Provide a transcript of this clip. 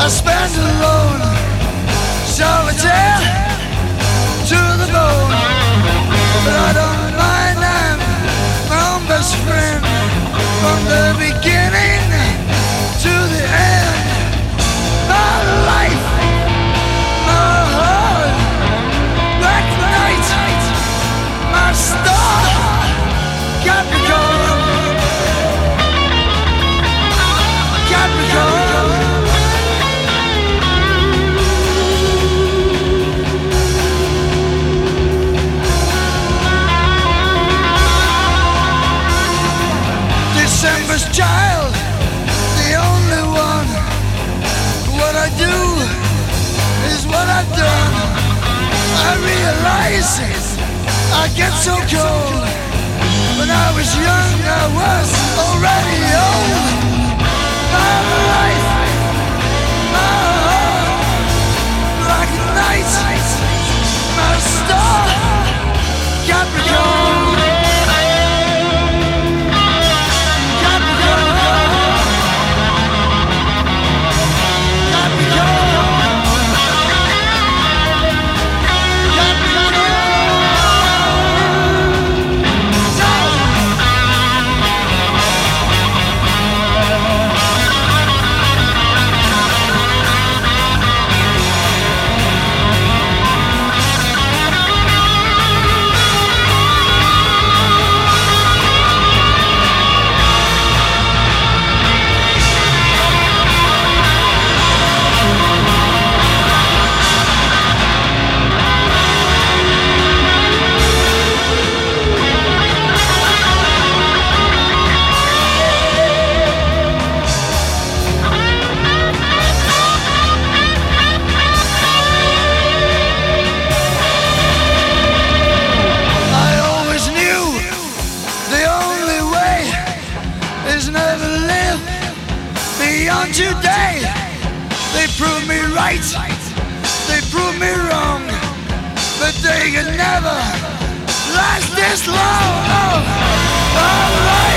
I spent alone, solitaire to the bone. But I don't mind, I'm my own best friend. From the beginning to the end, my life, my heart, black night, my star, Capricorn, Capricorn. December's child, the only one. What I do is what I've done. I realize I get so cold. When I was young, I was already old. My life, my heart, like a night, my star, Capricorn. Beyond today, they prove me right, they prove me wrong, but they can never last this long. Oh, all right.